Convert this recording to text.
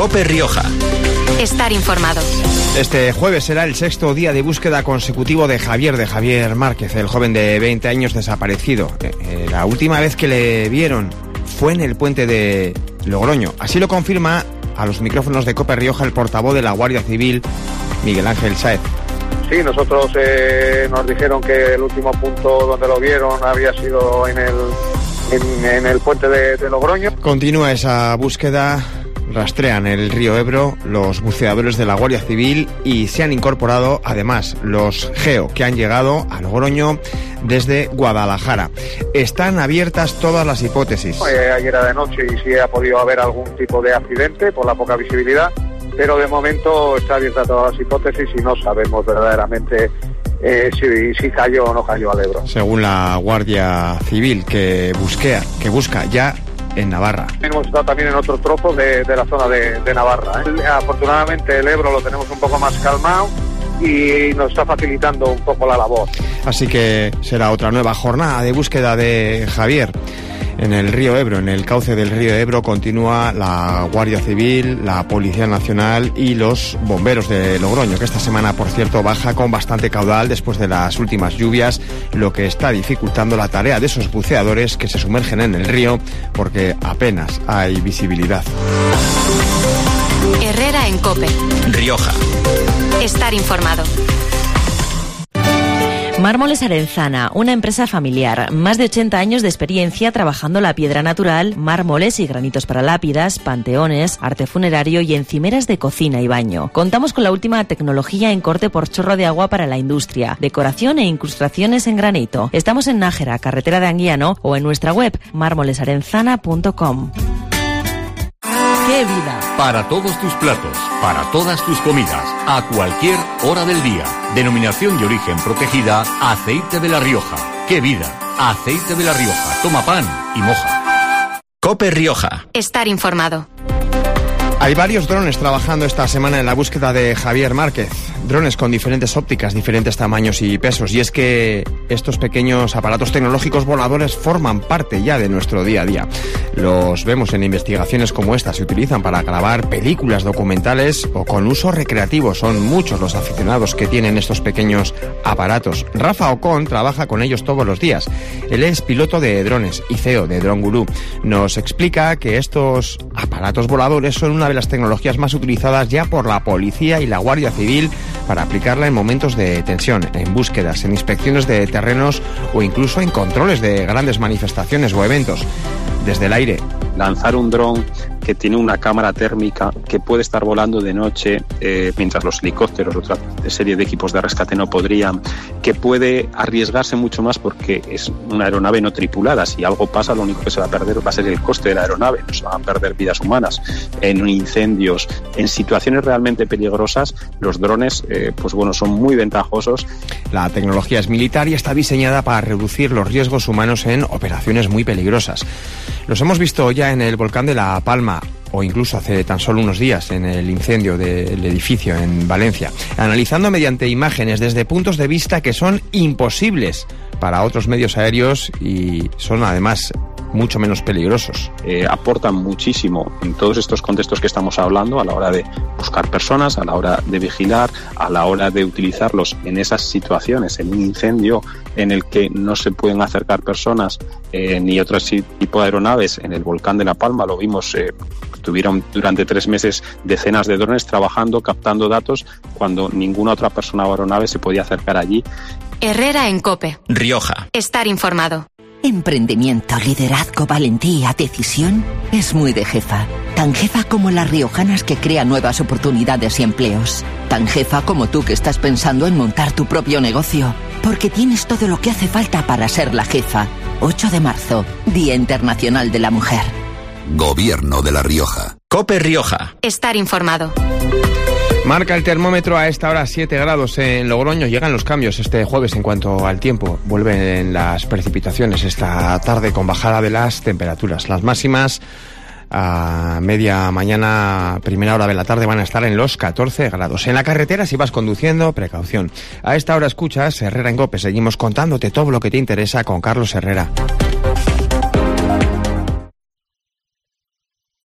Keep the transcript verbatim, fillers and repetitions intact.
COPE Rioja. Estar informado. Este jueves será el sexto día de búsqueda consecutivo de Javier, de Javier Márquez, el joven de veinte años desaparecido. Eh, la última vez que le vieron fue en el puente de Logroño. Así lo confirma a los micrófonos de COPE Rioja el portavoz de la Guardia Civil, Miguel Ángel Sáez. Sí, nosotros eh, nos dijeron que el último punto donde lo vieron había sido en el, en, en el puente de, de Logroño. Continúa esa búsqueda. Rastrean el río Ebro los buceadores de la Guardia Civil y se han incorporado además los GEO que han llegado a Logroño desde Guadalajara. Están abiertas todas las hipótesis. Eh, ayer era de noche y sí ha podido haber algún tipo de accidente por la poca visibilidad, pero de momento está abierta todas las hipótesis y no sabemos verdaderamente eh, si, si cayó o no cayó al Ebro. Según la Guardia Civil que busquea, que busca ya en Navarra. Hemos estado también en otros trozos de, de la zona de, de Navarra. ¿eh? Afortunadamente el Ebro lo tenemos un poco más calmado y nos está facilitando un poco la labor. Así que será otra nueva jornada de búsqueda de Javier. En el río Ebro, en el cauce del río Ebro, continúa la Guardia Civil, la Policía Nacional y los bomberos de Logroño, que esta semana, por cierto, baja con bastante caudal después de las últimas lluvias, lo que está dificultando la tarea de esos buceadores que se sumergen en el río porque apenas hay visibilidad. Herrera en COPE. Rioja. Estar informado. Mármoles Arenzana, una empresa familiar, más de ochenta años de experiencia trabajando la piedra natural, mármoles y granitos para lápidas, panteones, arte funerario y encimeras de cocina y baño. Contamos con la última tecnología en corte por chorro de agua para la industria, decoración e incrustaciones en granito. Estamos en Nájera, carretera de Anguiano, o en nuestra web mármoles arenzana punto com. ¡Qué vida! Para todos tus platos, para todas tus comidas, a cualquier hora del día. Denominación de origen protegida, Aceite de la Rioja. ¡Qué vida! Aceite de la Rioja. Toma pan y moja. COPE Rioja. Estar informado. Hay varios drones trabajando esta semana en la búsqueda de Javier Márquez. Drones con diferentes ópticas, diferentes tamaños y pesos. Y es que estos pequeños aparatos tecnológicos voladores forman parte ya de nuestro día a día. Los vemos en investigaciones como esta. Se utilizan para grabar películas documentales o con uso recreativo. Son muchos los aficionados que tienen estos pequeños aparatos. Rafa Ocon trabaja con ellos todos los días. Él es piloto de drones y C E O de Drone Gurú. Nos explica que estos aparatos voladores son una de las tecnologías más utilizadas ya por la policía y la Guardia Civil para aplicarla en momentos de tensión, en búsquedas, en inspecciones de terrenos o incluso en controles de grandes manifestaciones o eventos. Desde el aire. Lanzar un dron que tiene una cámara térmica que puede estar volando de noche eh, mientras los helicópteros, otra serie de equipos de rescate no podrían, que puede arriesgarse mucho más porque es una aeronave no tripulada. Si algo pasa, lo único que se va a perder va a ser el coste de la aeronave, no se van a perder vidas humanas. En incendios, en situaciones realmente peligrosas, los drones eh, pues bueno, son muy ventajosos. La tecnología es militar y está diseñada para reducir los riesgos humanos en operaciones muy peligrosas. Los hemos visto ya en el volcán de La Palma o incluso hace tan solo unos días en el incendio del edificio en Valencia, analizando mediante imágenes desde puntos de vista que son imposibles para otros medios aéreos y son además mucho menos peligrosos. Eh, aportan muchísimo en todos estos contextos que estamos hablando a la hora de buscar personas, a la hora de vigilar, a la hora de utilizarlos en esas situaciones, en un incendio en el que no se pueden acercar personas eh, ni otro tipo de aeronaves. En el volcán de La Palma lo vimos, eh, tuvieron durante tres meses decenas de drones trabajando, captando datos cuando ninguna otra persona o aeronave se podía acercar allí. Herrera en COPE. Rioja. Estar informado. Emprendimiento, liderazgo, valentía, decisión. Es muy de jefa. Tan jefa como las riojanas que crean nuevas oportunidades y empleos. Tan jefa como tú que estás pensando en montar tu propio negocio. Porque tienes todo lo que hace falta para ser la jefa. ocho de marzo, Día Internacional de la Mujer. Gobierno de La Rioja. COPE Rioja. Estar informado. Marca el termómetro a esta hora siete grados en Logroño. Llegan los cambios este jueves en cuanto al tiempo. Vuelven las precipitaciones esta tarde con bajada de las temperaturas. Las máximas a media mañana, primera hora de la tarde, van a estar en los catorce grados. En la carretera, si vas conduciendo, precaución. A esta hora escuchas Herrera en COPE. Seguimos contándote todo lo que te interesa con Carlos Herrera.